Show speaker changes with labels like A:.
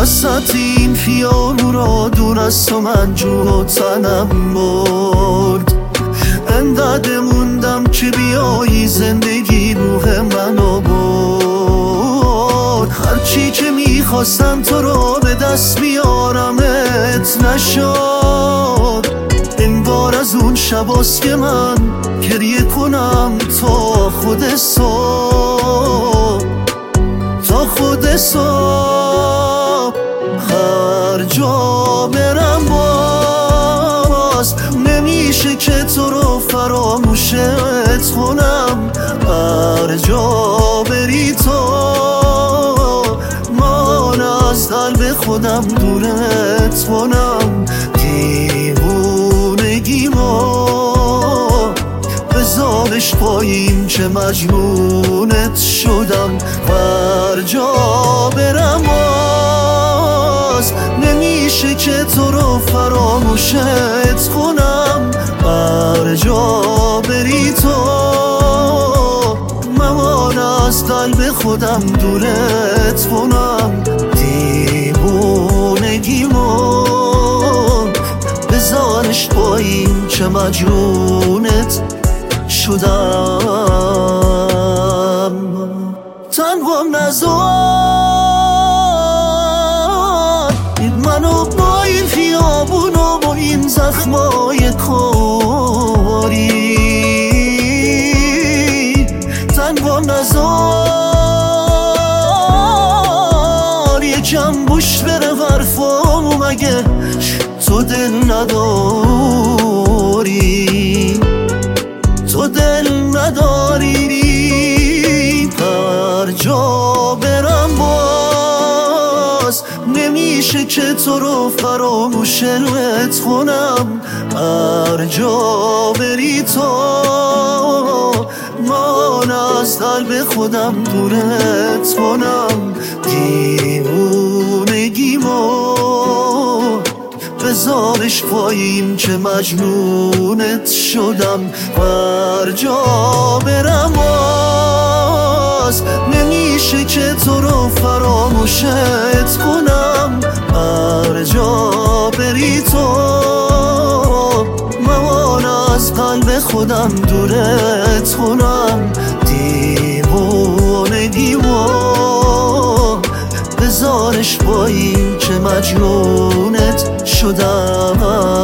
A: وسط این خیابون را دور از تو من جون و تنم برد. انقدر موندم که بیایی زندگی روح منو برد. هرچی که میخواستم تو رو به دست بیارمت نشد. این بار از اون شباست که من گریه کنم تا خود صبح، تا خود صبح. هر جا برم باز نمیشه که تو رو فراموشت کنم. هر جا بری تو من از قلب خودم دورت کنم. دیوونگیمو بذارش پایین که مجنونت شدم. هر جا برم باز نمیشه که تو رو فراموشت کنم. هر جا بری تو من از قلب خودم دورت کنم. دیوونگیمو بذارش پایین که مجنونت شدم. تنهام نذار منو با این خیابون و با این زخمای کاری. تنهام نذار یکم گوش بره حرفامو، مگه تو دل نداری؟ تو دل نداری؟ هر جا برم باز نمیشه که تو رو فراموشت کنم. هر جا بری تو من از قلب خودم دورت کنم. دیوونگیمو بذارش پایین که مجنونت شدم. هر جا برم باز نمیشه که تو رو فراموشت کنم. هر جا بری تو من از قلب خودم دورت کنم. دیوونگیمو بذارش پایین که مجنونت شدم.